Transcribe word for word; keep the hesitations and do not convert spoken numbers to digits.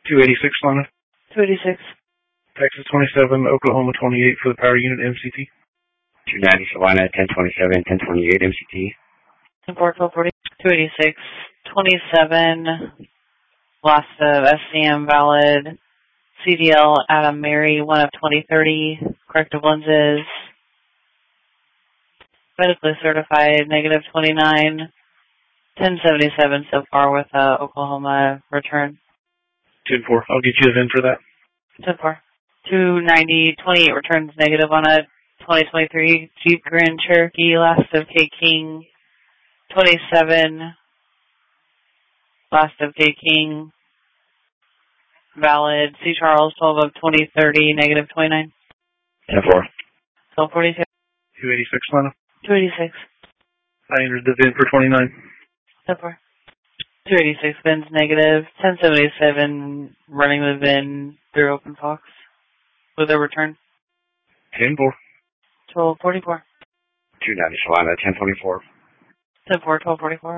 two eighty-six, Lana. two eighty-six. Texas twenty-seven, Oklahoma twenty-eight for the power unit M C T. two ninety, Savannah, ten twenty-seven, ten twenty-eight M C T. ten four, twelve forty. two eighty-six, twenty-seven. Lost of S C M valid. C D L Adam Mary, one of twenty thirty. Corrective lenses. Medically certified, negative twenty-nine. ten seventy-seven so far with uh, Oklahoma return. ten four. I'll get you a V I N for that. ten four. two ninety, twenty-eight returns negative on a twenty twenty-three Jeep Grand Cherokee, last of K King. twenty-seven, last of K King. Valid. C Charles, twelve of twenty thirty, negative twenty-nine. ten four. twelve forty-two. two eighty-six, Lana. two eighty-six. I entered the V I N for twenty-nine. ten four. two eighty-six, V I N's negative. ten seventy-seven, running the V I N through OpenFox with a return. ten four. twelve forty-four. two ninety, Savannah, ten twenty-four. ten four, twelve forty-four.